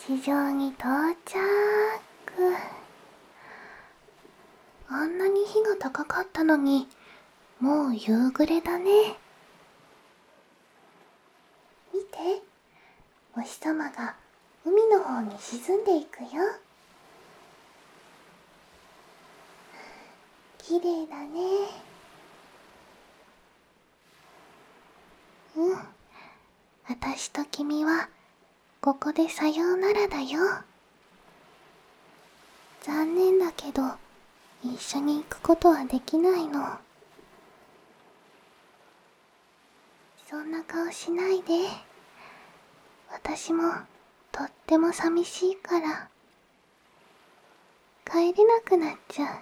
地上に到着。あんなに日が高かったのに、もう夕暮れだね。見て、お日様が海の方に沈んでいくよ。きれいだね。うん、私と君はここでさようならだよ。残念だけど一緒に行くことはできないの。そんな顔しないで。私もとっても寂しいから帰れなくなっちゃ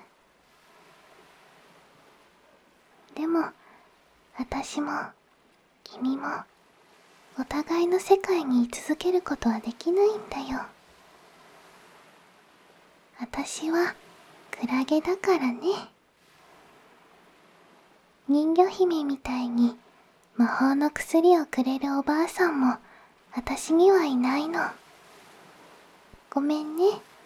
う。でも私も君もお互いの世界に居続けることはできないんだよ。私はクラゲだからね。人魚姫みたいに魔法の薬をくれるおばあさんも私にはいないの。ごめんね。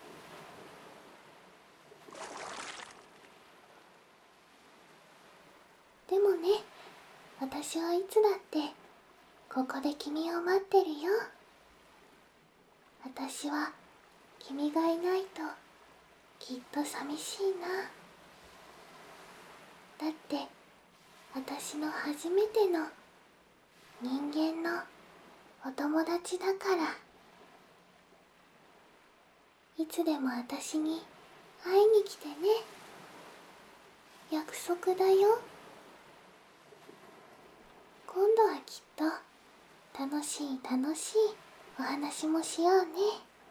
でもね、私はいつだってここで君を待ってるよ。私は君がいないときっと寂しいな。だって私の初めての人間のお友達だから。いつでも私に会いに来てね。約束だよ。今度はきっと楽しいお話もしようね。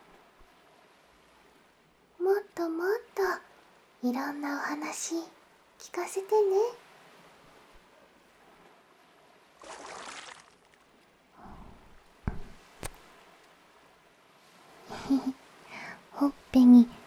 もっともっといろんなお話聞かせてね。ほっぺに